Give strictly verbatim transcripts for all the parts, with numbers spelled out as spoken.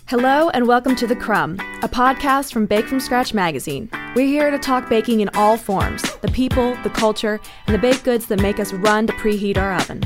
Hello and welcome to The Crumb, a podcast from Bake From Scratch magazine. We're here to talk baking in all forms, the people, the culture, and the baked goods that make us run to preheat our oven.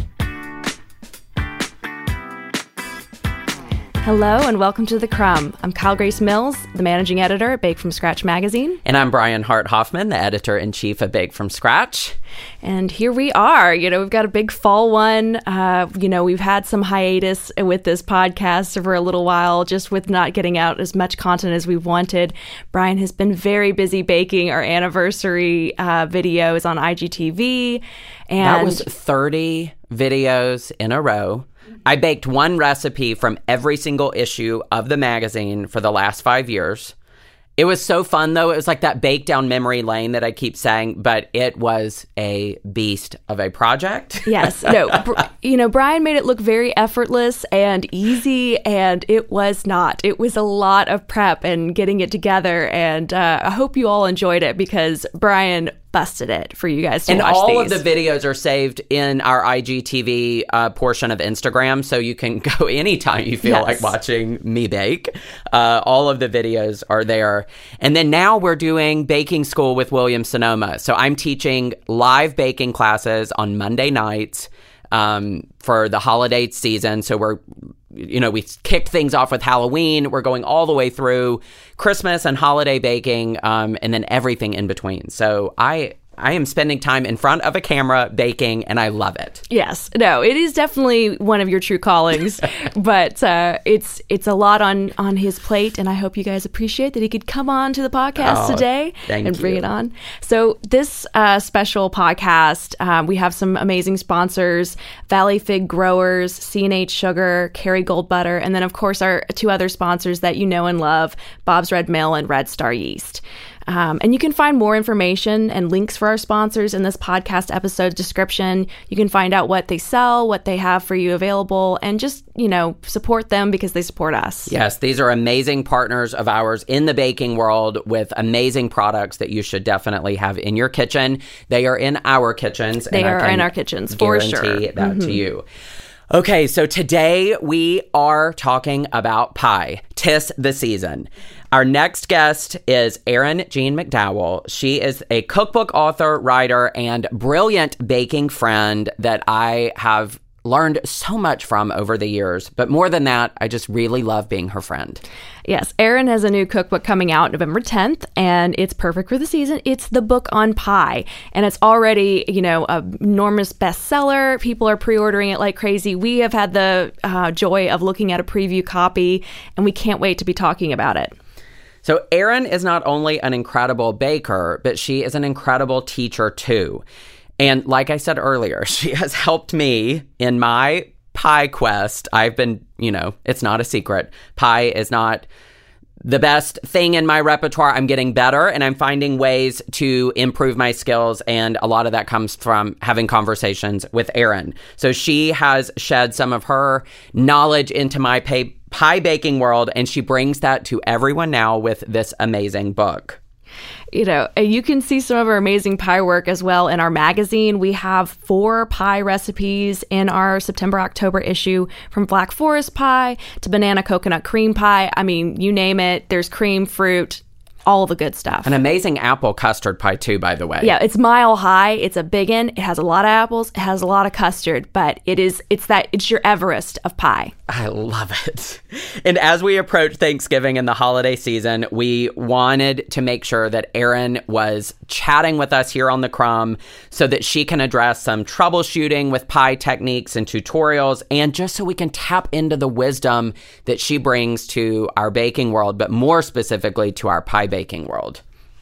Hello and welcome to The Crumb. I'm Kyle Grace Mills, the managing editor at Bake From Scratch magazine. And I'm Brian Hart Hoffman, the editor-in-chief of Bake From Scratch. And here we are. You know, we've got a big fall one. Uh, you know, we've had some hiatus with this podcast for a little while, just with not getting out as much content as we wanted. Brian has been very busy baking our anniversary uh, videos on I G T V. And that was thirty videos in a row. I baked one recipe from every single issue of the magazine for the last five years. It was so fun, though. It was like that bake down memory lane that I keep saying, but it was a beast of a project. Yes. No, you know, Brian made it look very effortless and easy, and it was not. It was a lot of prep and getting it together, and uh, I hope you all enjoyed it because Brian busted it for you guys to and watch all these. of the videos are saved in our I G T V uh, portion of Instagram, so you can go anytime you feel yes. like watching me bake. Uh, all of the videos are there. And then now we're doing baking school with Williams Sonoma. So I'm teaching live baking classes on Monday nights um, for the holiday season. So we're You know, we kicked things off with Halloween. We're going all the way through Christmas and holiday baking, um, and then everything in between. So I I am spending time in front of a camera baking, and I love it. Yes. No, it is definitely one of your true callings, but uh, it's it's a lot on, on his plate, and I hope you guys appreciate that he could come on to the podcast oh, today and bring you. it on. So this uh, special podcast, uh, we have some amazing sponsors, Valley Fig Growers, C and H Sugar, Kerrygold Butter, and then, of course, our two other sponsors that you know and love, Bob's Red Mill and Red Star Yeast. Um, and you can find more information and links for our sponsors in this podcast episode description. You can find out what they sell, what they have for you available, and just, you know, support them because they support us. Yes, these are amazing partners of ours in the baking world with amazing products that you should definitely have in your kitchen. They are in our kitchens. They and are I can in our kitchens, for sure. Guarantee that mm-hmm. to you. Okay, so today we are talking about pie, 'tis the season. Our next guest is Erin Jean McDowell. She is a cookbook author, writer, and brilliant baking friend that I have learned so much from over the years. But more than that, I just really love being her friend. Yes, Erin has a new cookbook coming out November tenth, and it's perfect for the season. It's the book on pie, and it's already, you know, an enormous bestseller. People are pre-ordering it like crazy. We have had the uh, joy of looking at a preview copy, and we can't wait to be talking about it. So Erin is not only an incredible baker, but she is an incredible teacher too. And like I said earlier, she has helped me in my pie quest. I've been, you know, it's not a secret. Pie is not the best thing in my repertoire. I'm getting better and I'm finding ways to improve my skills. And a lot of that comes from having conversations with Erin. So she has shed some of her knowledge into my pay- pie baking world, and she brings that to everyone now with this amazing book. You know, you can see some of our amazing pie work as well in our magazine. We have four pie recipes in our September-October issue, from Black Forest pie to banana coconut cream pie. I mean, you name it. There's cream, fruit, all the good stuff. An amazing apple custard pie too, by the way. Yeah, it's mile high. It's a big one. It has a lot of apples. It has a lot of custard, but it is, it's that, it's your Everest of pie. I love it. And as we approach Thanksgiving and the holiday season, we wanted to make sure that Erin was chatting with us here on The Crumb so that she can address some troubleshooting with pie techniques and tutorials, and just so we can tap into the wisdom that she brings to our baking world, but more specifically to our pie baking world.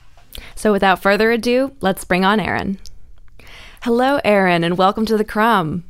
So without further ado, let's bring on Erin. Hello, Erin, and welcome to The Crumb.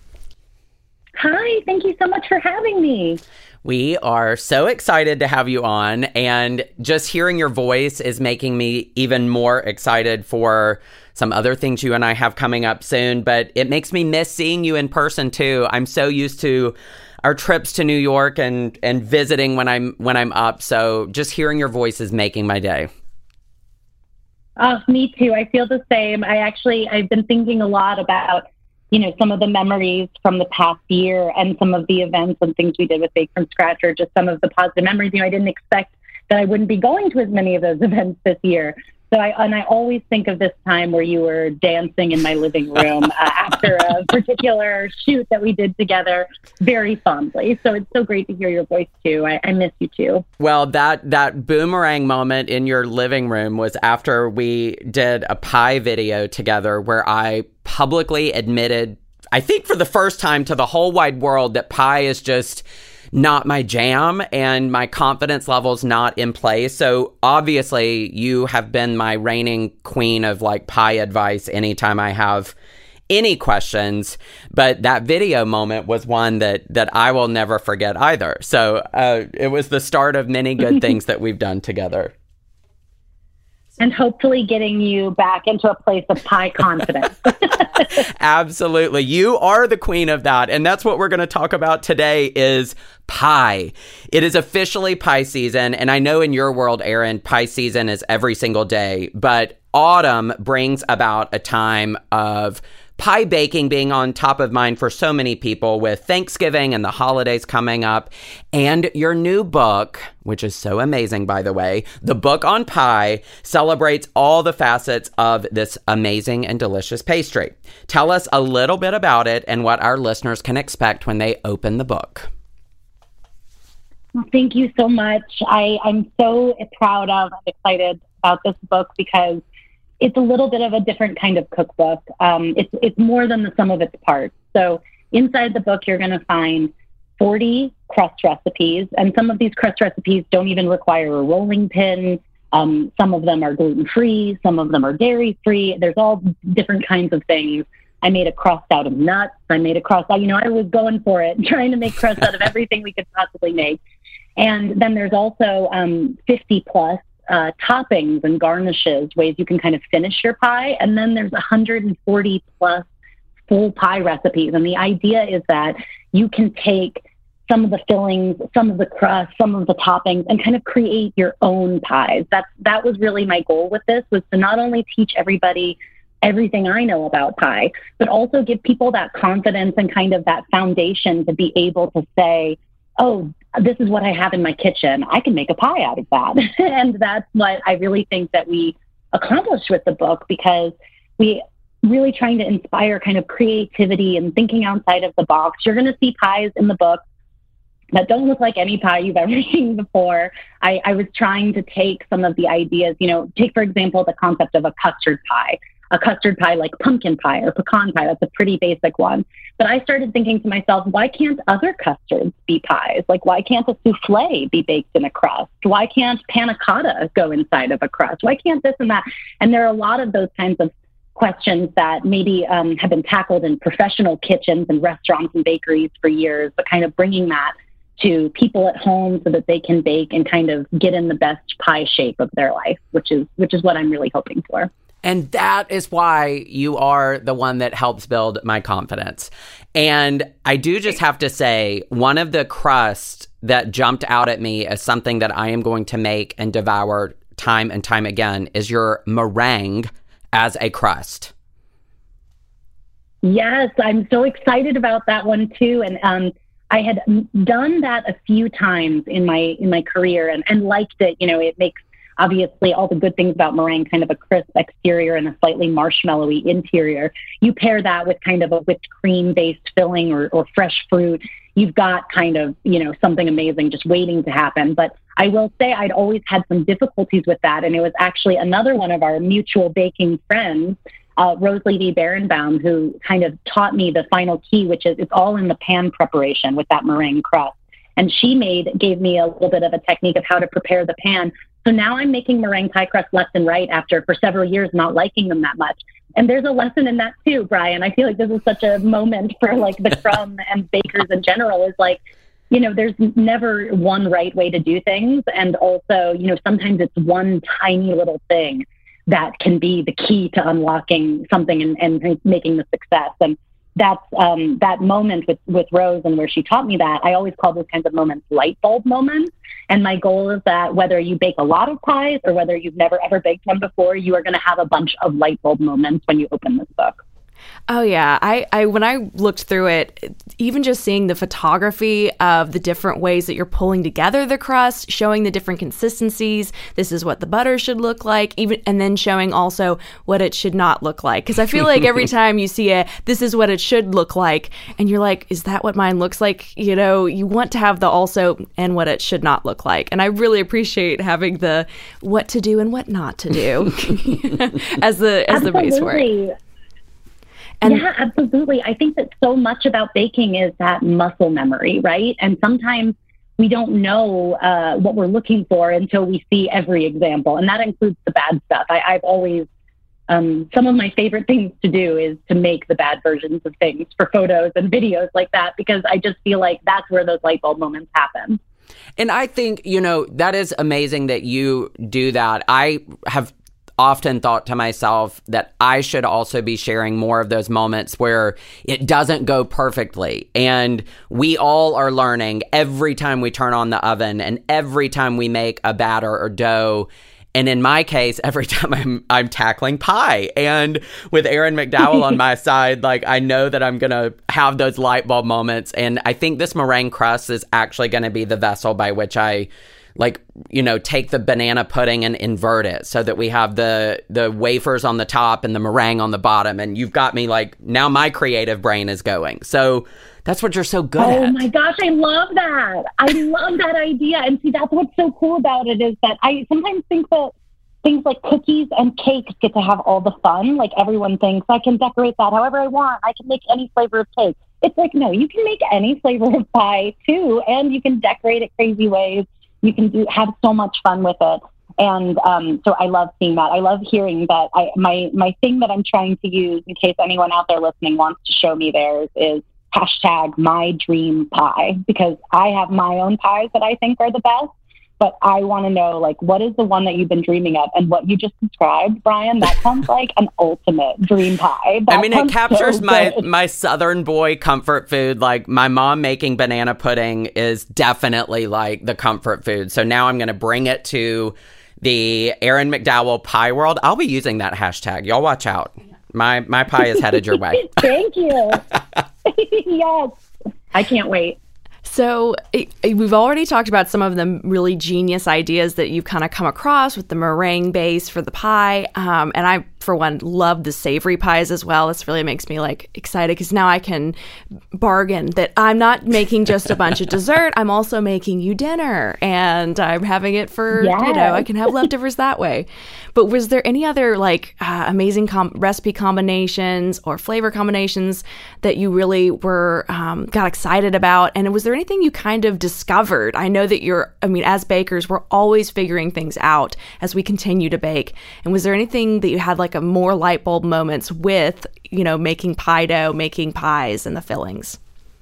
Hi, thank you so much for having me. We are so excited to have you on, and just hearing your voice is making me even more excited for some other things you and I have coming up soon, but it makes me miss seeing you in person too. I'm so used to our trips to New York and, and visiting when I'm when I'm up, so just hearing your voice is making my day. Oh, me too. I feel the same. I actually, I've been thinking a lot about you know, some of the memories from the past year and some of the events and things we did with Bake from Scratch, or just some of the positive memories. You know, I didn't expect that I wouldn't be going to as many of those events this year. So I, and I always think of this time where you were dancing in my living room uh, after a particular shoot that we did together very fondly. So it's so great to hear your voice too. I, I miss you too. Well, that, that boomerang moment in your living room was after we did a pie video together where I publicly admitted, I think for the first time to the whole wide world, that pie is just not my jam and my confidence level's not in place. So obviously you have been my reigning queen of like pie advice anytime I have any questions. But that video moment was one that, that I will never forget either. So uh, it was the start of many good things that we've done together. And hopefully getting you back into a place of pie confidence. Absolutely. You are the queen of that. And that's what we're going to talk about today is pie. It is officially pie season. And I know in your world, Erin, pie season is every single day. But autumn brings about a time of pie baking being on top of mind for so many people with Thanksgiving and the holidays coming up. And your new book, which is so amazing, by the way, the book on pie celebrates all the facets of this amazing and delicious pastry. Tell us a little bit about it and what our listeners can expect when they open the book. Well, thank you so much. I, I'm so proud of and excited about this book because it's a little bit of a different kind of cookbook. Um, it's it's more than the sum of its parts. So inside the book, you're going to find forty crust recipes, and some of these crust recipes don't even require a rolling pin. Um, some of them are gluten-free. Some of them are dairy-free. There's all different kinds of things. I made a crust out of nuts. I made a crust out, you know, I was going for it, trying to make crust out of everything we could possibly make. And then there's also um, fifty plus Uh, toppings and garnishes, ways you can kind of finish your pie. And then there's one hundred forty plus full pie recipes. And the idea is that you can take some of the fillings, some of the crust, some of the toppings, and kind of create your own pies. That's, that was really my goal with this, was to not only teach everybody everything I know about pie, but also give people that confidence and kind of that foundation to be able to say, oh, this is what I have in my kitchen. I can make a pie out of that. And that's what I really think that we accomplished with the book, because we really trying to inspire kind of creativity and thinking outside of the box. You're going to see pies in the book that don't look like any pie you've ever seen before. I, I was trying to take some of the ideas, you know, take, for example, the concept of a custard pie. A custard pie like pumpkin pie or pecan pie. That's a pretty basic one. But I started thinking to myself, why can't other custards be pies? Like, why can't a souffle be baked in a crust? Why can't panna cotta go inside of a crust? Why can't this and that? And there are a lot of those kinds of questions that maybe um, have been tackled in professional kitchens and restaurants and bakeries for years, but kind of bringing that to people at home so that they can bake and kind of get in the best pie shape of their life, which is which is what I'm really hoping for. And that is why you are the one that helps build my confidence. And I do just have to say, one of the crusts that jumped out at me as something that I am going to make and devour time and time again is your meringue as a crust. Yes, I'm so excited about that one too. And um, I had done that a few times in my in my career and, and liked it. You know, it makes obviously all the good things about meringue, kind of a crisp exterior and a slightly marshmallowy interior. You pair that with kind of a whipped cream-based filling or, or fresh fruit. You've got kind of, you know, something amazing just waiting to happen. But I will say I'd always had some difficulties with that. And it was actually another one of our mutual baking friends, uh, Rose Levy Berenbaum, who kind of taught me the final key, which is it's all in the pan preparation with that meringue crust. And she made, gave me a little bit of a technique of how to prepare the pan. So now I'm making meringue pie crust left and right after, for several years, not liking them that much. And there's a lesson in that too, Brian. I feel like this is such a moment for like the crumb and bakers in general, is like, you know, there's never one right way to do things. And also, you know, sometimes it's one tiny little thing that can be the key to unlocking something and, and making the success. And that's um, that moment with, with Rose, and where she taught me that, I always call those kinds of moments light bulb moments. And my goal is that whether you bake a lot of pies or whether you've never ever baked one before, you are going to have a bunch of light bulb moments when you open this book. Oh yeah, I, I when I looked through it, even just seeing the photography of the different ways that you're pulling together the crust, showing the different consistencies, this is what the butter should look like, even and then showing also what it should not look like. Because I feel like every time you see a this is what it should look like, and you're like, is that what mine looks like? You know, you want to have the also and what it should not look like. And I really appreciate having the what to do and what not to do as the as Absolutely. the base for it. And yeah, absolutely. I think that so much about baking is that muscle memory, right? And sometimes we don't know uh, what we're looking for until we see every example. And that includes the bad stuff. I, I've always, um, some of my favorite things to do is to make the bad versions of things for photos and videos like that, because I just feel like that's where those light bulb moments happen. And I think, you know, that is amazing that you do that. I have often thought to myself that I should also be sharing more of those moments where it doesn't go perfectly. And we all are learning every time we turn on the oven and every time we make a batter or dough. And in my case, every time I'm I'm tackling pie. And with Erin McDowell on my side, like I know that I'm going to have those light bulb moments. And I think this meringue crust is actually going to be the vessel by which I like, you know, take the banana pudding and invert it so that we have the the wafers on the top and the meringue on the bottom. And you've got me like, now my creative brain is going. So that's what you're so good oh at. Oh my gosh, I love that. I love that idea. And see, that's what's so cool about it is that I sometimes think that things like cookies and cakes get to have all the fun. Like everyone thinks I can decorate that however I want. I can make any flavor of cake. It's like, no, you can make any flavor of pie too. And you can decorate it crazy ways. You can do have so much fun with it. And um, so I love seeing that. I love hearing that. I, my, my thing that I'm trying to use in case anyone out there listening wants to show me theirs is hashtag my dream pie, because I have my own pies that I think are the best. But I want to know, like, what is the one that you've been dreaming of? And what you just described, Brian, that sounds like an ultimate dream pie. That I mean, it captures so my, good. my Southern boy comfort food. Like, my mom making banana pudding is definitely, like, the comfort food. So now I'm going to bring it to the Erin McDowell pie world. I'll be using that hashtag. Y'all watch out. My, my pie is headed your way. Thank you. Yes. I can't wait. So it, we've already talked about some of the really genius ideas that you've kind of come across with the meringue base for the pie. Um, and I, for one, love the savory pies as well. This really makes me like excited because now I can bargain that I'm not making just a bunch of dessert. I'm also making you dinner and I'm having it for, yes. you know, I can have leftovers that way. But was there any other like uh, amazing com- recipe combinations or flavor combinations that you really were, um, got excited about? And was there anything you kind of discovered? I know that you're, I mean, as bakers, we're always figuring things out as we continue to bake. And was there anything that you had like a more light bulb moments with, you know, making pie dough, making pies and the fillings?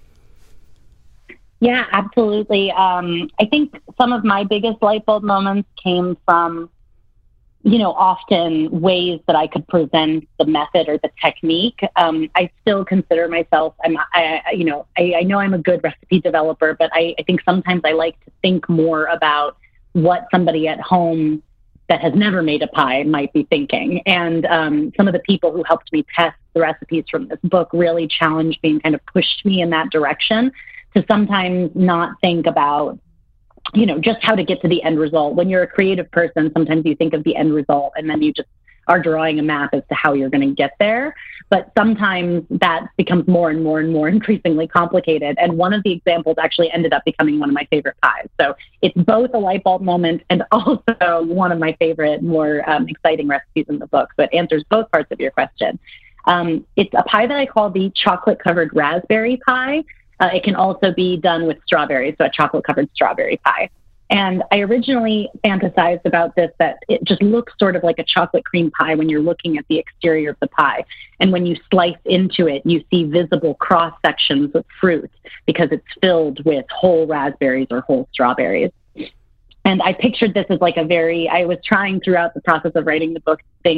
Yeah, absolutely. Um, I think some of my biggest light bulb moments came from, you know, often ways that I could present the method or the technique. Um, I still consider myself, I'm, I, you know, I, I know I'm a good recipe developer, but I, I think sometimes I like to think more about what somebody at home that has never made a pie might be thinking. And um, some of the people who helped me test the recipes from this book really challenged me and kind of pushed me in that direction to sometimes not think about, you know, just how to get to the end result. When you're a creative person, sometimes you think of the end result and then you just are drawing a map as to how you're going to get there. But sometimes that becomes more and more and more increasingly complicated. And one of the examples actually ended up becoming one of my favorite pies. So it's both a light bulb moment and also one of my favorite, more um, exciting recipes in the book. So it answers both parts of your question. Um, it's a pie that I call the chocolate covered raspberry pie. Uh, it can also be done with strawberries, so a chocolate covered strawberry pie. And I originally fantasized about this, that it just looks sort of like a chocolate cream pie when you're looking at the exterior of the pie. And when you slice into it, you see visible cross sections of fruit because it's filled with whole raspberries or whole strawberries. And I pictured this as like a very, I was trying throughout the process of writing the book to think,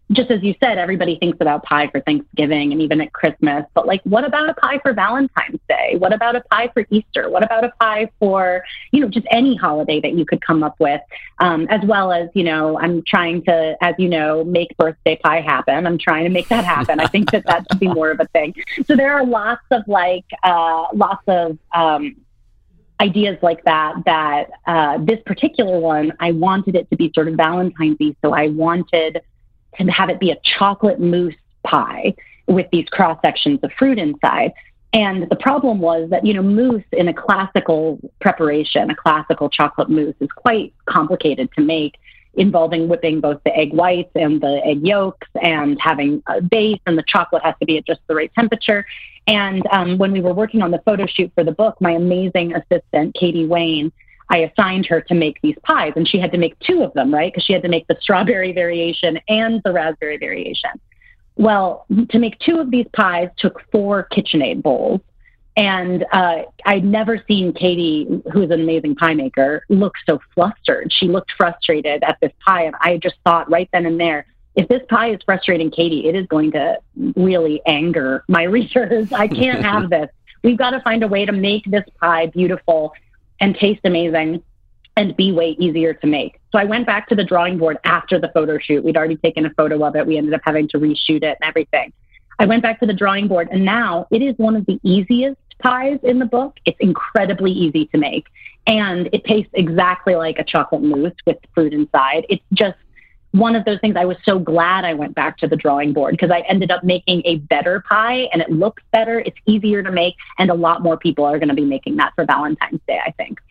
just as you said, everybody thinks about pie for Thanksgiving and even at Christmas, but like, what about a pie for Valentine's Day? What about a pie for Easter? What about a pie for, you know, just any holiday that you could come up with? Um, as well as, you know, I'm trying to, as you know, make birthday pie happen. I'm trying to make that happen. I think that that should be more of a thing. So there are lots of like, uh, lots of, um, ideas like that, that uh, this particular one, I wanted it to be sort of Valentine's-y. So I wanted to have it be a chocolate mousse pie with these cross sections of fruit inside. And the problem was that, you know, mousse in a classical preparation, a classical chocolate mousse, is quite complicated to make, involving whipping both the egg whites and the egg yolks and having a base, and the chocolate has to be at just the right temperature. And um, when we were working on the photo shoot for the book, my amazing assistant, Katie Wayne, I assigned her to make these pies, and she had to make two of them, right? Because she had to make the strawberry variation and the raspberry variation. Well, to make two of these pies took four KitchenAid bowls. And uh, I'd never seen Katie, who's an amazing pie maker, look so flustered. She looked frustrated at this pie. And I just thought right then and there, if this pie is frustrating Katie, it is going to really anger my readers. I can't have this. We've got to find a way to make this pie beautiful and taste amazing and be way easier to make. So I went back to the drawing board after the photo shoot. We'd already taken a photo of it. We ended up having to reshoot it and everything. I went back to the drawing board, and now it is one of the easiest pies in the book. It's incredibly easy to make, and it tastes exactly like a chocolate mousse with fruit inside. It's just one of those things. I was so glad I went back to the drawing board, because I ended up making a better pie, and it looks better. It's easier to make, and a lot more people are going to be making that for Valentine's Day, I think.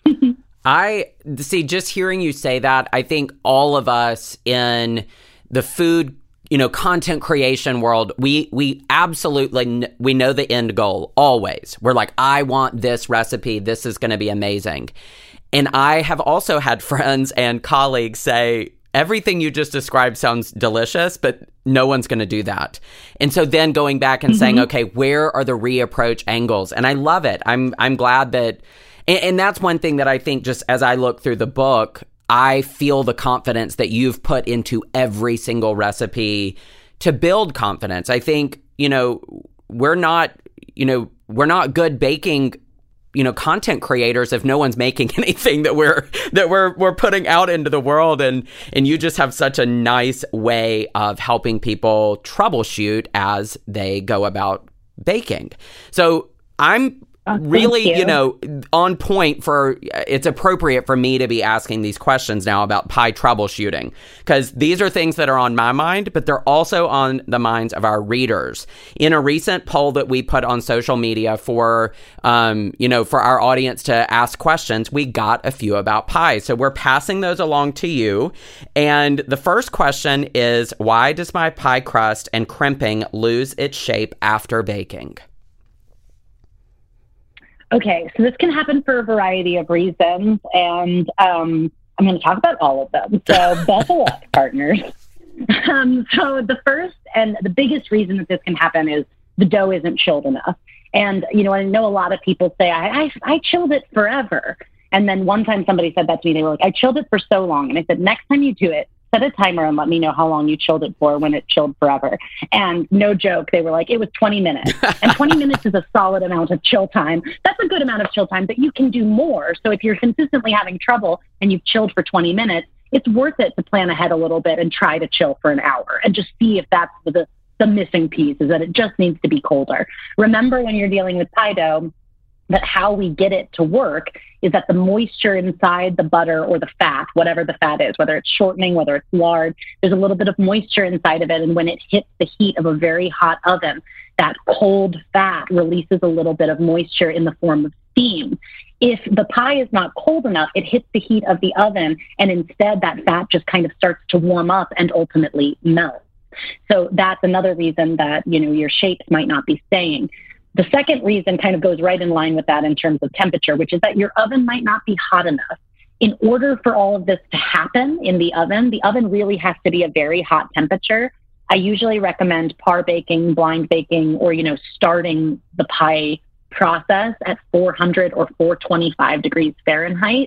I see, just hearing you say that, I think all of us in the food, you know, content creation world, we we absolutely, we know the end goal always. We're like, I want this recipe. This is going to be amazing. And I have also had friends and colleagues say, everything you just described sounds delicious, but no one's going to do that. And so then going back and mm-hmm. saying, okay, where are the reapproach angles? And I love it. I'm I'm glad that, and, and that's one thing that I think, just as I look through the book, I feel the confidence that you've put into every single recipe to build confidence. I think, you know, we're not, you know, we're not good baking, you know, content creators if no one's making anything that we're that we're we're putting out into the world. And and you just have such a nice way of helping people troubleshoot as they go about baking. So I'm Oh, really, you. you know, on point for, it's appropriate for me to be asking these questions now about pie troubleshooting, because these are things that are on my mind, but they're also on the minds of our readers. In a recent poll that we put on social media for, um, you know, for our audience to ask questions, we got a few about pies. So we're passing those along to you. And the first question is, why does my pie crust and crimping lose its shape after baking? Okay, so this can happen for a variety of reasons, and um, I'm going to talk about all of them. So buckle up, partners. Um, so the first and the biggest reason that this can happen is the dough isn't chilled enough. And, you know, I know a lot of people say, I, I, I chilled it forever. And then one time somebody said that to me. They were like, I chilled it for so long. And I said, next time you do it, set a timer and let me know how long you chilled it for when it chilled forever. And no joke, they were like, it was twenty minutes. And twenty minutes is a solid amount of chill time. That's a good amount of chill time, but you can do more. So if you're consistently having trouble and you've chilled for twenty minutes, it's worth it to plan ahead a little bit and try to chill for an hour and just see if that's the, the missing piece, is that it just needs to be colder. Remember, when you're dealing with pie dough, that how we get it to work is that the moisture inside the butter or the fat, whatever the fat is, whether it's shortening, whether it's lard, there's a little bit of moisture inside of it. And when it hits the heat of a very hot oven, that cold fat releases a little bit of moisture in the form of steam. If the pie is not cold enough, it hits the heat of the oven, and instead that fat just kind of starts to warm up and ultimately melt. So that's another reason that, you know, your shapes might not be staying. The second reason kind of goes right in line with that in terms of temperature, which is that your oven might not be hot enough. In order for all of this to happen in the oven, the oven really has to be a very hot temperature. I usually recommend par baking, blind baking, or, you know, starting the pie process at four hundred or four twenty-five degrees Fahrenheit.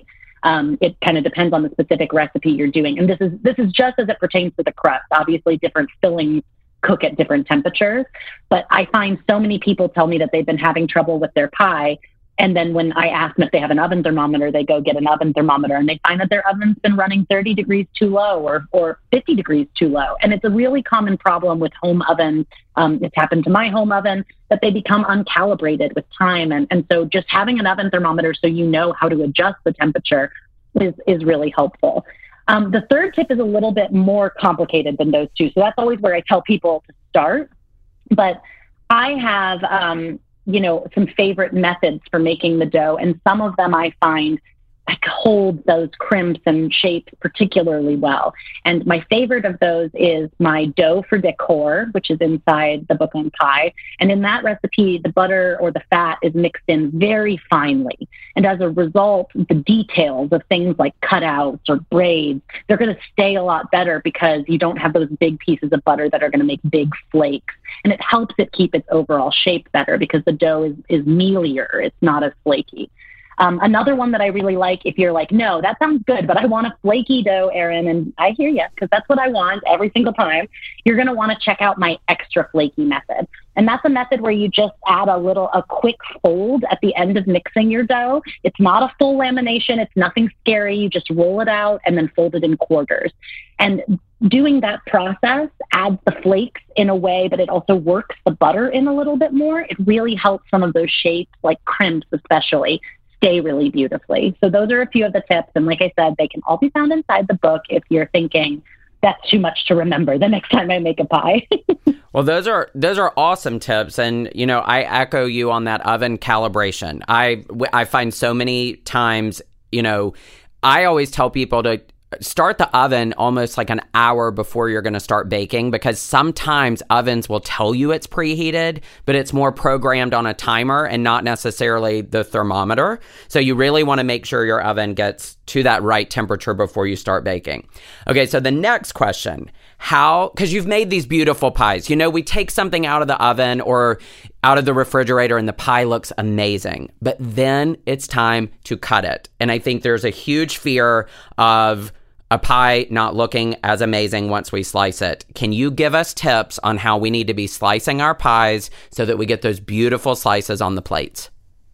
Um, it kind of depends on the specific recipe you're doing. And this is this is just as it pertains to the crust. Obviously, different fillings cook at different temperatures. But I find so many people tell me that they've been having trouble with their pie. And then when I ask them if they have an oven thermometer, they go get an oven thermometer and they find that their oven's been running thirty degrees too low or, or fifty degrees too low. And it's a really common problem with home ovens. Um, it's happened to my home oven that they become uncalibrated with time. And, and so just having an oven thermometer so you know how to adjust the temperature is, is really helpful. Um, the third tip is a little bit more complicated than those two. So that's always where I tell people to start. But I have... Um, you know, some favorite methods for making the dough. And some of them I find like hold those crimps and shapes particularly well. And my favorite of those is my dough for decor, which is inside the book on pie. And in that recipe, the butter or the fat is mixed in very finely. And as a result, the details of things like cutouts or braids, they're going to stay a lot better because you don't have those big pieces of butter that are going to make big flakes. And it helps it keep its overall shape better because the dough is, is mealier. It's not as flaky. Um, another one that I really like, if you're like, no, that sounds good, but I want a flaky dough, Erin, and I hear you, because that's what I want every single time, you're going to want to check out my extra flaky method. And that's a method where you just add a little, a quick fold at the end of mixing your dough. It's not a full lamination. It's nothing scary. You just roll it out and then fold it in quarters. And doing that process adds the flakes in a way, but it also works the butter in a little bit more. It really helps some of those shapes, like crimps especially, stay really beautifully. So those are a few of the tips. And like I said, they can all be found inside the book if you're thinking that's too much to remember the next time I make a pie. Well, those are those are awesome tips. And, you know, I echo you on that oven calibration. I, I find so many times, you know, I always tell people to start the oven almost like an hour before you're going to start baking, because sometimes ovens will tell you it's preheated, but it's more programmed on a timer and not necessarily the thermometer. So you really want to make sure your oven gets to that right temperature before you start baking. Okay, so the next question, how, because you've made these beautiful pies. You know, we take something out of the oven or out of the refrigerator and the pie looks amazing, but then it's time to cut it. And I think there's a huge fear of a pie not looking as amazing once we slice it. Can you give us tips on how we need to be slicing our pies so that we get those beautiful slices on the plates?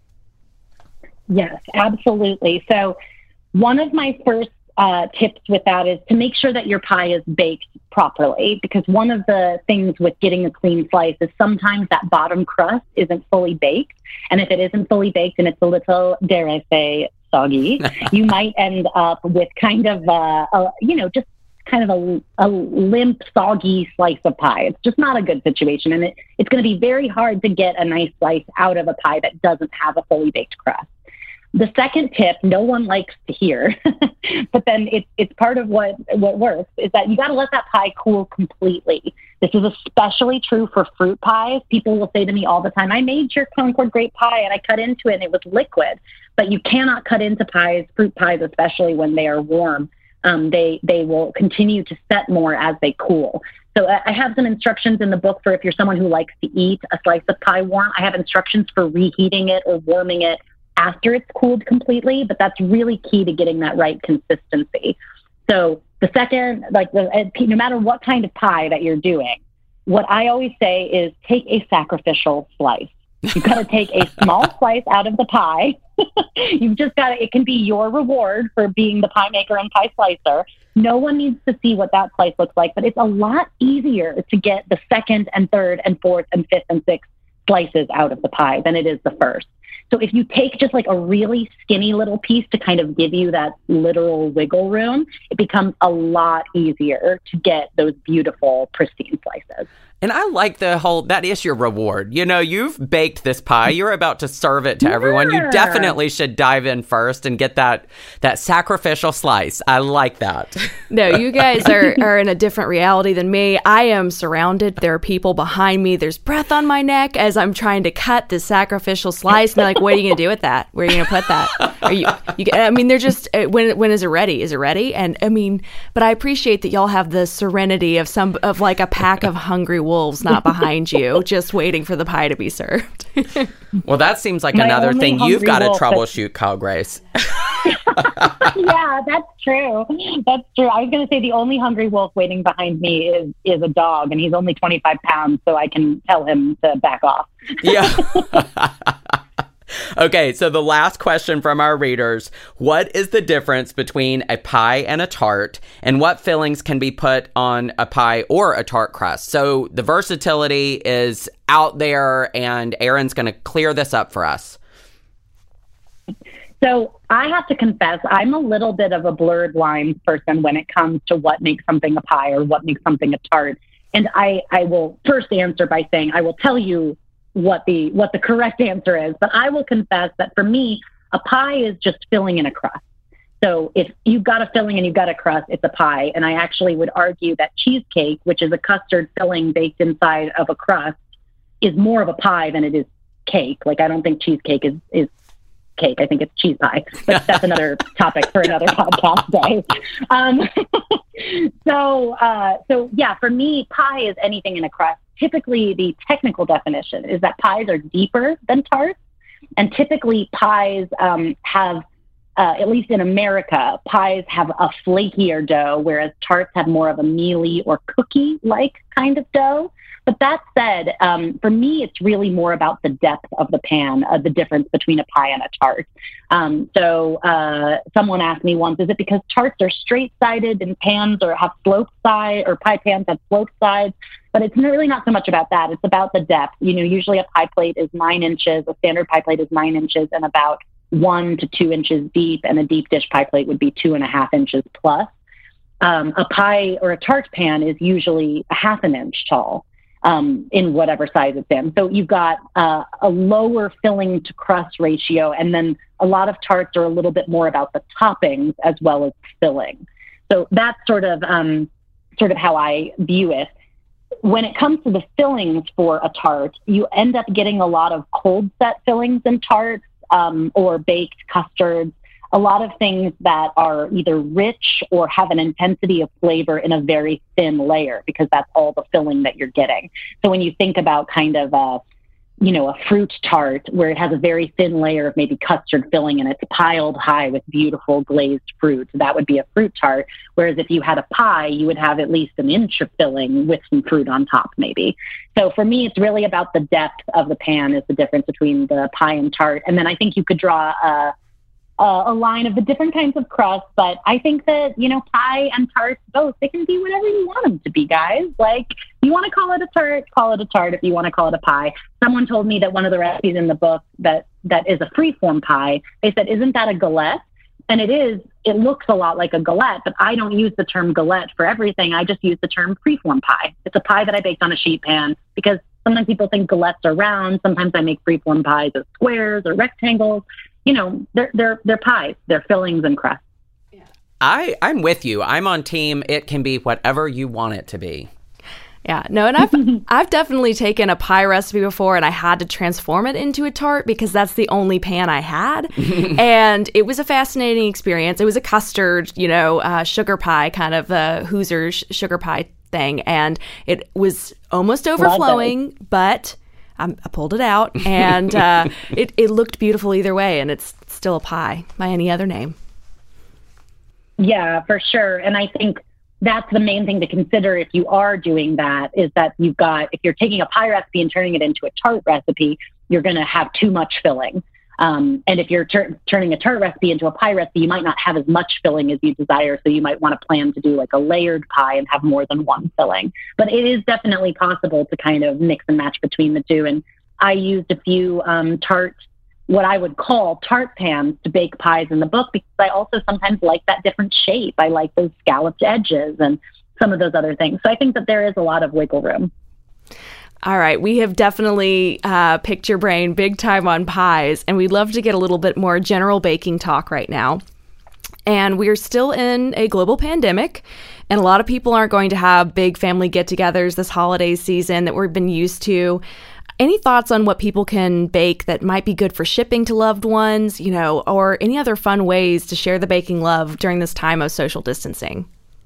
Yes, absolutely. So one of my first uh, tips with that is to make sure that your pie is baked properly, because one of the things with getting a clean slice is sometimes that bottom crust isn't fully baked. And if it isn't fully baked and it's a little, dare I say, soggy, you might end up with kind of, a, a, you know, just kind of a, a limp, soggy slice of pie. It's just not a good situation. And it, it's going to be very hard to get a nice slice out of a pie that doesn't have a fully baked crust. The second tip, no one likes to hear, but then it's it's part of what, what works, is that you got to let that pie cool completely. This is especially true for fruit pies. People will say to me all the time, I made your Concord grape pie and I cut into it and it was liquid. But you cannot cut into pies, fruit pies, especially when they are warm. Um, they they will continue to set more as they cool. So I have some instructions in the book for if you're someone who likes to eat a slice of pie warm. I have instructions for reheating it or warming it after it's cooled completely, but that's really key to getting that right consistency. So the second, like the, no matter what kind of pie that you're doing, what I always say is take a sacrificial slice. You've got to take a small slice out of the pie. You've just got to, it can be your reward for being the pie maker and pie slicer. No one needs to see what that slice looks like, but it's a lot easier to get the second and third and fourth and fifth and sixth slices out of the pie than it is the first. So if you take just like a really skinny little piece to kind of give you that literal wiggle room, it becomes a lot easier to get those beautiful, pristine slices. And I like the whole, that is your reward. You know, you've baked this pie. You're about to serve it to yeah. everyone. You definitely should dive in first and get that that sacrificial slice. I like that. No, you guys are, are in a different reality than me. I am surrounded. There are people behind me. There's breath on my neck as I'm trying to cut this sacrificial slice. And they're like, what are you going to do with that? Where are you going to put that? Are you, you? I mean, they're just, when when is it ready? Is it ready? And I mean, but I appreciate that y'all have the serenity of some, of like a pack of hungry wolves not behind you, just waiting for the pie to be served. Well, that seems like My another thing you've got to troubleshoot, Kyle Grace. Yeah, that's true. That's true. I was going to say the only hungry wolf waiting behind me is is a dog, and he's only twenty-five pounds, so I can tell him to back off. Yeah. Okay, so the last question from our readers. What is the difference between a pie and a tart, and what fillings can be put on a pie or a tart crust? So the versatility is out there, and Erin's going to clear this up for us. So I have to confess, I'm a little bit of a blurred lines person when it comes to what makes something a pie or what makes something a tart. And I, I will first answer by saying I will tell you what the what the correct answer is. But I will confess that for me, a pie is just filling in a crust. So if you've got a filling and you've got a crust, it's a pie. And I actually would argue that cheesecake, which is a custard filling baked inside of a crust, is more of a pie than it is cake. Like, I don't think cheesecake is, is cake. I think it's cheese pie. But that's another topic for another podcast day. Um, so, uh, so yeah, for me, pie is anything in a crust. Typically, the technical definition is that pies are deeper than tarts. And typically, pies um, have, uh, at least in America, pies have a flakier dough, whereas tarts have more of a mealy or cookie-like kind of dough. But that said, um, for me, it's really more about the depth of the pan, uh, the difference between a pie and a tart. Um, so uh, someone asked me once, is it because tarts are straight-sided and pans or have sloped sides, or pie pans have sloped sides? But it's really not so much about that. It's about the depth. You know, usually a pie plate is nine inches, a standard pie plate is nine inches and about one to two inches deep, and a deep dish pie plate would be two and a half inches plus. Um, a pie or a tart pan is usually a half an inch tall. Um, in whatever size it's in. So you've got uh, a lower filling to crust ratio, and then a lot of tarts are a little bit more about the toppings as well as filling. So that's sort of um, sort of how I view it. When it comes to the fillings for a tart, you end up getting a lot of cold set fillings in tarts um, or baked custards. A lot of things that are either rich or have an intensity of flavor in a very thin layer, because that's all the filling that you're getting. So when you think about kind of a, you know, a fruit tart where it has a very thin layer of maybe custard filling and it's piled high with beautiful glazed fruit, that would be a fruit tart. Whereas if you had a pie, you would have at least an inch of filling with some fruit on top maybe. So for me, it's really about the depth of the pan is the difference between the pie and tart. And then I think you could draw a Uh, a line of the different kinds of crust, but I think that, you know, pie and tarts, both, they can be whatever you want them to be, guys. Like, you want to call it a tart, call it a tart. If you want to call it a pie. Someone told me that one of the recipes in the book that, that is a freeform pie, they said, isn't that a galette? And it is, it looks a lot like a galette, but I don't use the term galette for everything. I just use the term freeform pie. It's a pie that I baked on a sheet pan, because sometimes people think galettes are round. Sometimes I make freeform pies as squares or rectangles. You know, they're, they're, they're pies, they're fillings and crusts. Yeah. I, I'm with you. I'm on team. It can be whatever you want it to be. Yeah, no, and I've I've definitely taken a pie recipe before and I had to transform it into a tart because that's the only pan I had. And it was a fascinating experience. It was a custard, you know, uh, sugar pie, kind of a Hoosier sugar pie thing. And it was almost overflowing, but I, I pulled it out and uh, it, it looked beautiful either way. And it's still a pie by any other name. Yeah, for sure. And I think that's the main thing to consider if you are doing that, is that you've got, if you're taking a pie recipe and turning it into a tart recipe, you're going to have too much filling. Um, and if you're tur- turning a tart recipe into a pie recipe, you might not have as much filling as you desire. So you might want to plan to do like a layered pie and have more than one filling. But it is definitely possible to kind of mix and match between the two. And I used a few um, tart what I would call tart pans to bake pies in the book, because I also sometimes like that different shape. I like those scalloped edges and some of those other things. So I think that there is a lot of wiggle room. All right. We have definitely uh, picked your brain big time on pies, and we'd love to get a little bit more general baking talk right now. And we're still in a global pandemic, and a lot of people aren't going to have big family get-togethers this holiday season that we've been used to. Any thoughts on what people can bake that might be good for shipping to loved ones, you know, or any other fun ways to share the baking love during this time of social distancing?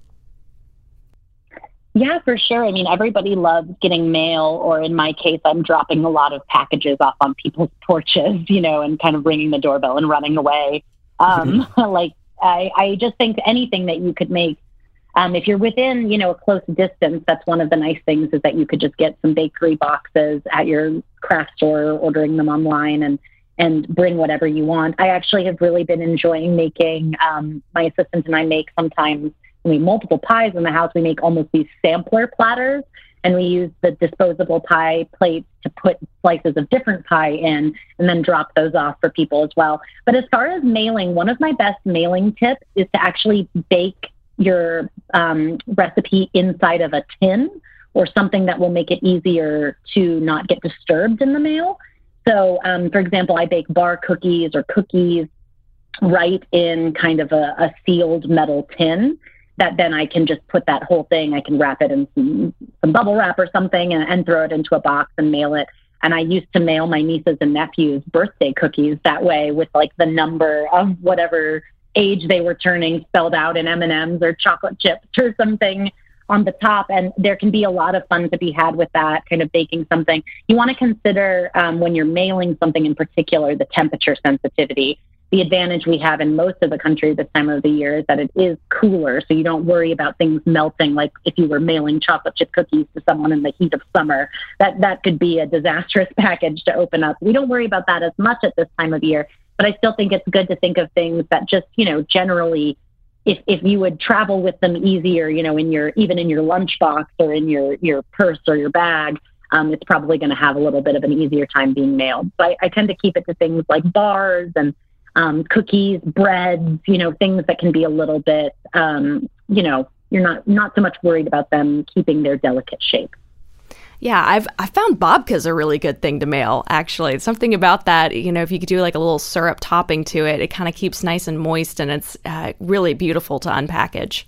Yeah, for sure. I mean, everybody loves getting mail, or in my case, I'm dropping a lot of packages off on people's porches, you know, and kind of ringing the doorbell and running away. Um, like, I, I just think anything that you could make, um, if you're within, you know, a close distance, that's one of the nice things is that you could just get some bakery boxes at your craft store, ordering them online and, and bring whatever you want. I actually have really been enjoying making, um, my assistant and I make sometimes, we make multiple pies in the house. We make almost these sampler platters, and we use the disposable pie plates to put slices of different pie in and then drop those off for people as well. But as far as mailing, one of my best mailing tips is to actually bake your um, recipe inside of a tin or something that will make it easier to not get disturbed in the mail. So, um, for example, I bake bar cookies or cookies right in kind of a, a sealed metal tin that then I can just put that whole thing, I can wrap it in some, some bubble wrap or something and, and throw it into a box and mail it. And I used to mail my nieces and nephews birthday cookies that way with like the number of whatever age they were turning spelled out in M and M's or chocolate chips or something on the top. And there can be a lot of fun to be had with that, kind of baking something. You want to consider um, when you're mailing something in particular, the temperature sensitivity. The advantage we have in most of the country this time of the year is that it is cooler, so you don't worry about things melting like if you were mailing chocolate chip cookies to someone in the heat of summer. That that could be a disastrous package to open up. We don't worry about that as much at this time of year, but I still think it's good to think of things that just, you know, generally, if if you would travel with them easier, you know, in your even in your lunchbox or in your, your purse or your bag, um, it's probably going to have a little bit of an easier time being mailed. So I, I tend to keep it to things like bars and Um, cookies, breads, you know, things that can be a little bit, um, you know, you're not not so much worried about them keeping their delicate shape. Yeah, I've I found babkas a really good thing to mail, actually. Something about that, you know, if you could do like a little syrup topping to it, it kind of keeps nice and moist, and it's uh, really beautiful to unpackage.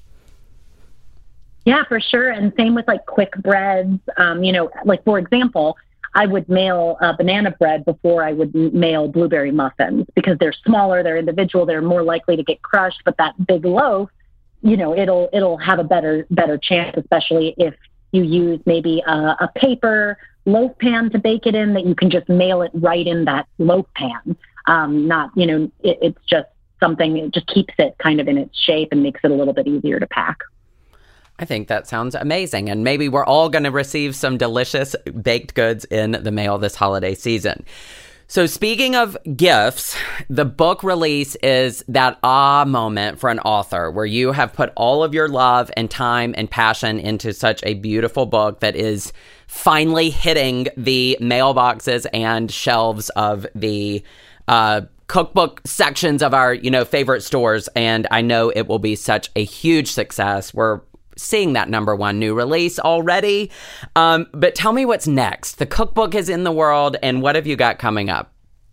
Yeah, for sure. And same with like quick breads. Um, you know, like for example, I would mail uh, banana bread before I would mail blueberry muffins because they're smaller, they're individual, they're more likely to get crushed. But that big loaf, you know, it'll it'll have a better better chance, especially if you use maybe a, a paper loaf pan to bake it in, that you can just mail it right in that loaf pan. Um, not, you know, it, it's just something, it just keeps it kind of in its shape and makes it a little bit easier to pack. I think that sounds amazing. And maybe we're all going to receive some delicious baked goods in the mail this holiday season. So speaking of gifts, the book release is that ah moment for an author where you have put all of your love and time and passion into such a beautiful book that is finally hitting the mailboxes and shelves of the uh, cookbook sections of our, you know, favorite stores. And I know it will be such a huge success. We're seeing that number one new release already. Um, but tell me what's next. The cookbook is in the world, and what have you got coming up?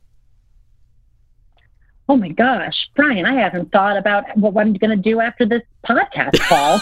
Oh my gosh, Brian, I haven't thought about what I'm going to do after this podcast call.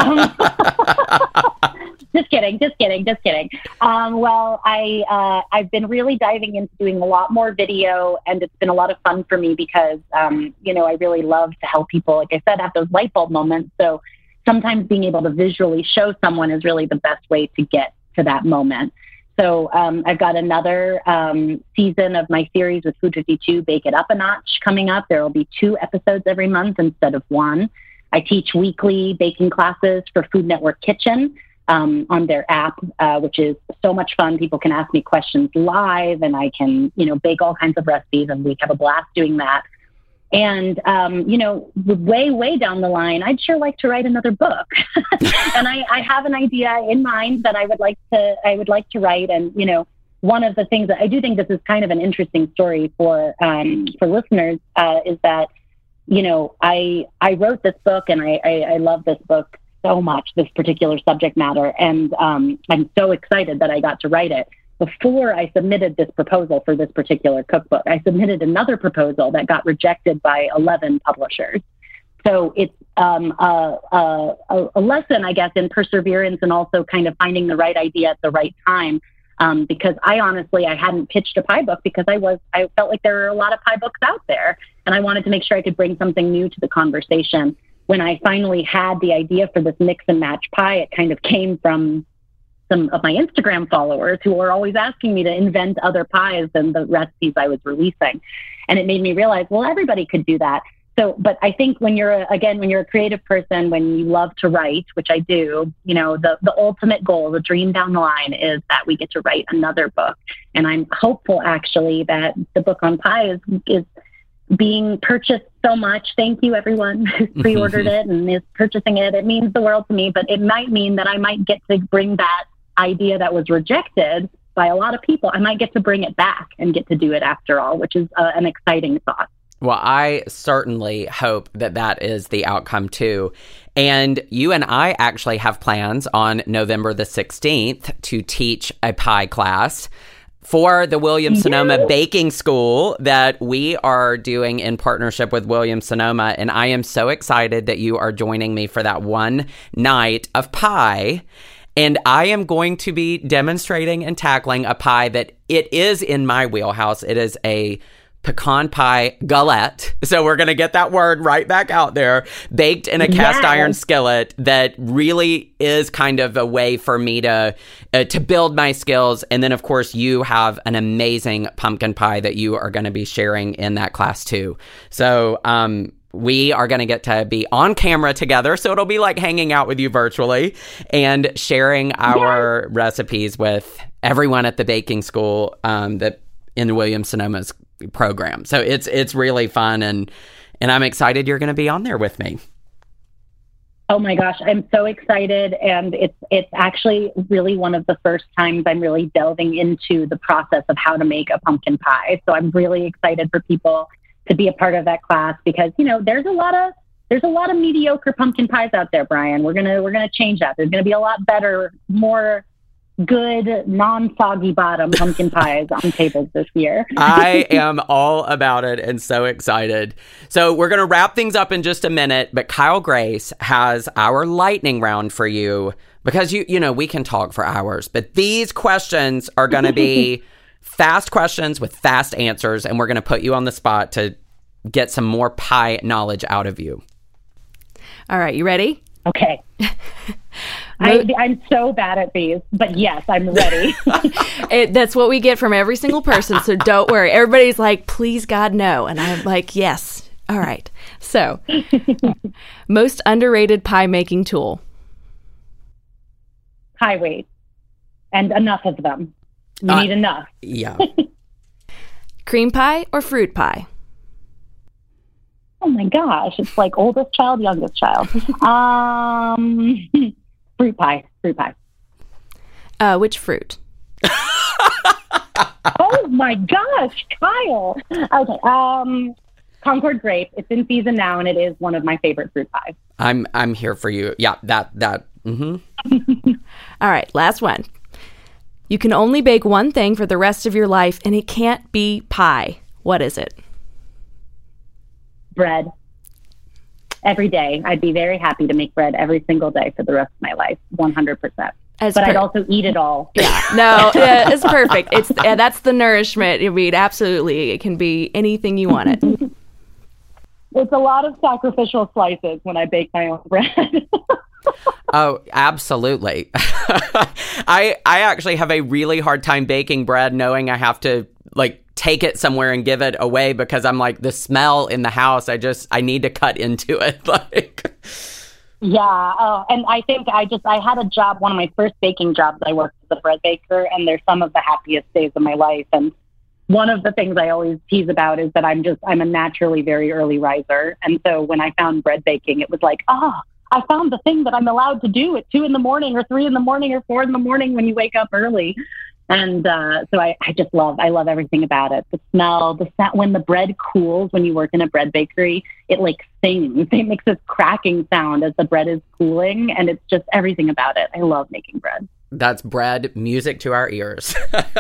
um, just kidding, just kidding, just kidding. Um, well, I, uh, I've been really diving into doing a lot more video, and it's been a lot of fun for me because, um, you know, I really love to help people, like I said, have those light bulb moments. So sometimes being able to visually show someone is really the best way to get to that moment. So um, I've got another um, season of my series with Food fifty-two, Bake It Up a Notch, coming up. There will be two episodes every month instead of one. I teach weekly baking classes for Food Network Kitchen um, on their app, uh, which is so much fun. People can ask me questions live, and I can, you know, bake all kinds of recipes, and we have a blast doing that. And, um, you know, way, way down the line, I'd sure like to write another book. And I, I have an idea in mind that I would like to, I would like to write. And, you know, one of the things that I do think this is kind of an interesting story for, um, for listeners, uh, is that, you know, I, I wrote this book, and I, I, I love this book so much, this particular subject matter. And, um, I'm so excited that I got to write it. Before I submitted this proposal for this particular cookbook, I submitted another proposal that got rejected by eleven publishers. So it's um, a, a, a lesson, I guess, in perseverance and also kind of finding the right idea at the right time. Um, because I honestly, I hadn't pitched a pie book because I was, I felt like there were a lot of pie books out there, and I wanted to make sure I could bring something new to the conversation. When I finally had the idea for this mix and match pie, it kind of came from some of my Instagram followers who were always asking me to invent other pies than the recipes I was releasing. And it made me realize, well, everybody could do that. so, but I think when you're, a, again, when you're a creative person, when you love to write, which I do, you know, the, the ultimate goal, the dream down the line is that we get to write another book. And I'm hopeful actually that the book on pie is, is being purchased so much. Thank you everyone who's pre-ordered it and is purchasing it. It means the world to me, but it might mean that I might get to bring that idea that was rejected by a lot of people. I might get to bring it back and get to do it after all, which is uh, an exciting thought. Well, I certainly hope that that is the outcome too. And you and I actually have plans on November the sixteenth to teach a pie class for the Williams-Sonoma Yeah. Baking School that we are doing in partnership with Williams-Sonoma. And I am so excited that you are joining me for that one night of pie. And I am going to be demonstrating and tackling a pie that it is in my wheelhouse. It is a pecan pie galette. So we're going to get that word right back out there, baked in a cast Yes. iron skillet that really is kind of a way for me to uh, to build my skills. And then, of course, you have an amazing pumpkin pie that you are going to be sharing in that class too. So, um, we are going to get to be on camera together, so it'll be like hanging out with you virtually and sharing our yes. recipes with everyone at the baking school um, that in Williams-Sonoma's program. So it's it's really fun, and and I'm excited you're going to be on there with me. Oh my gosh, I'm so excited, and it's it's actually really one of the first times I'm really delving into the process of how to make a pumpkin pie. So I'm really excited for people to be a part of that class because, you know, there's a lot of there's a lot of mediocre pumpkin pies out there, Brian. We're gonna we're gonna change that. There's gonna be a lot better, more good, non-soggy bottom pumpkin pies on tables this year. I am all about it and so excited. So we're going to wrap things up in just a minute, but Kyle Grace has our lightning round for you because, you you know, we can talk for hours, but these questions are going to be fast questions with fast answers, and we're going to put you on the spot to get some more pie knowledge out of you. All right, you ready? Okay. I, I'm so bad at these, but yes, I'm ready. it, that's what we get from every single person, so don't worry. Everybody's like, please, God, no. And I'm like, yes. All right. So, most underrated pie making tool? Pie weight. And enough of them. You uh, need enough. Yeah. Cream pie or fruit pie? Oh my gosh, it's like oldest child, youngest child. Um, fruit pie, fruit pie. Uh, which fruit? Oh my gosh, Kyle. Okay, um, Concord grape. It's in season now, and it is one of my favorite fruit pies. I'm I'm here for you. Yeah, that that. Mm-hmm. All right, last one. You can only bake one thing for the rest of your life, and it can't be pie. What is it? Bread. Every day. I'd be very happy to make bread every single day for the rest of my life. one hundred percent. As but per- I'd also eat it all. Yeah, no, yeah, it's perfect. It's yeah, that's the nourishment. I mean, absolutely. It can be anything you want it. It's a lot of sacrificial slices when I bake my own bread. Oh, absolutely. I I actually have a really hard time baking bread knowing I have to like take it somewhere and give it away because I'm like the smell in the house. I just I need to cut into it like Yeah, oh, and I think I just, I had a job, one of my first baking jobs, I worked as a bread baker, and they're some of the happiest days of my life. And one of the things I always tease about is that I'm just, I'm a naturally very early riser. And so when I found bread baking, it was like, oh, I found the thing that I'm allowed to do at two in the morning or three in the morning or four in the morning when you wake up early. And uh, so I, I just love, I love everything about it. The smell, the sound, when the bread cools, when you work in a bread bakery, it like sings. It makes this cracking sound as the bread is cooling. And it's just everything about it. I love making bread. That's bread music to our ears.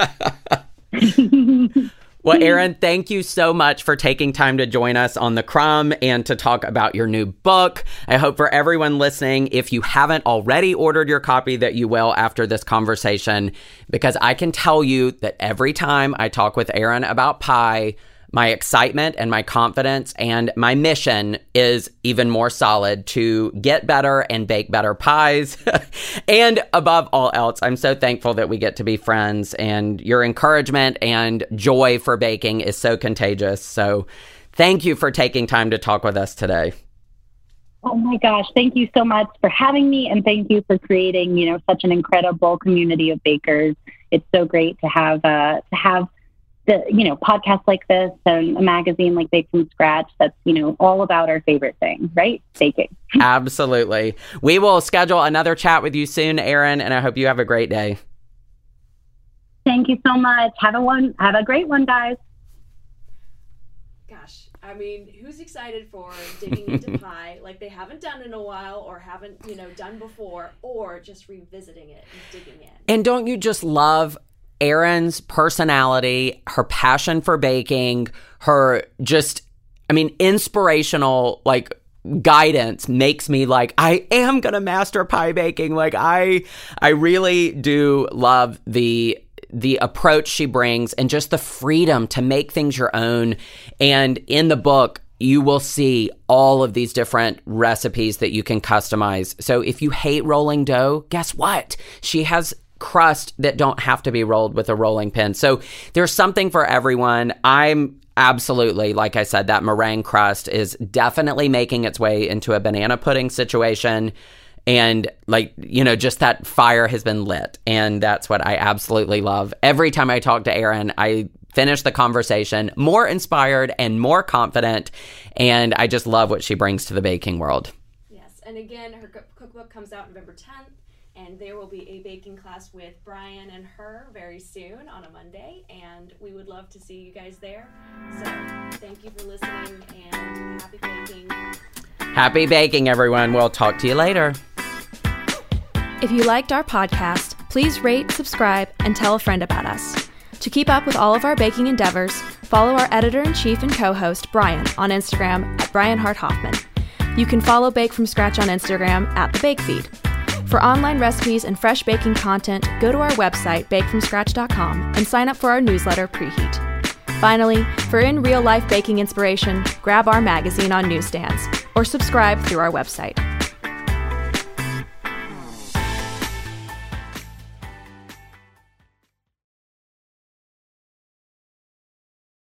Well, Erin, thank you so much for taking time to join us on The Crumb and to talk about your new book. I hope for everyone listening, if you haven't already ordered your copy, that you will after this conversation, because I can tell you that every time I talk with Erin about pie, my excitement and my confidence and my mission is even more solid to get better and bake better pies. And above all else, I'm so thankful that we get to be friends, and your encouragement and joy for baking is so contagious. So thank you for taking time to talk with us today. Oh my gosh, thank you so much for having me, and thank you for creating, you know, such an incredible community of bakers. It's so great to have uh, to have the, you know, podcasts like this and a magazine like Bake from Scratch that's, you know, all about our favorite thing, right? Baking. Absolutely. We will schedule another chat with you soon, Erin, and I hope you have a great day. Thank you so much. Have a one. Have a great one, guys. Gosh, I mean, who's excited for digging into pie like they haven't done in a while, or haven't, you know, done before, or just revisiting it and digging in? And don't you just love Erin's personality, her passion for baking, her just, I mean, inspirational, like, guidance makes me like, I am going to master pie baking. Like, I, I really do love the the approach she brings and just the freedom to make things your own. And in the book, you will see all of these different recipes that you can customize. So if you hate rolling dough, guess what? She has crust that don't have to be rolled with a rolling pin. So there's something for everyone. I'm absolutely, like I said, that meringue crust is definitely making its way into a banana pudding situation. And like, you know, just that fire has been lit. And that's what I absolutely love. Every time I talk to Erin, I finish the conversation more inspired and more confident. And I just love what she brings to the baking world. Yes. And again, her cookbook comes out November tenth. And there will be a baking class with Brian and her very soon on a Monday. And we would love to see you guys there. So thank you for listening, and happy baking. Happy baking, everyone. We'll talk to you later. If you liked our podcast, please rate, subscribe, and tell a friend about us. To keep up with all of our baking endeavors, follow our editor-in-chief and co-host, Brian, on Instagram at Brian Hart Hoffman. You can follow Bake From Scratch on Instagram at The Bake Feed. For online recipes and fresh baking content, go to our website, bake from scratch dot com, and sign up for our newsletter, Preheat. Finally, for in real-life baking inspiration, grab our magazine on newsstands or subscribe through our website.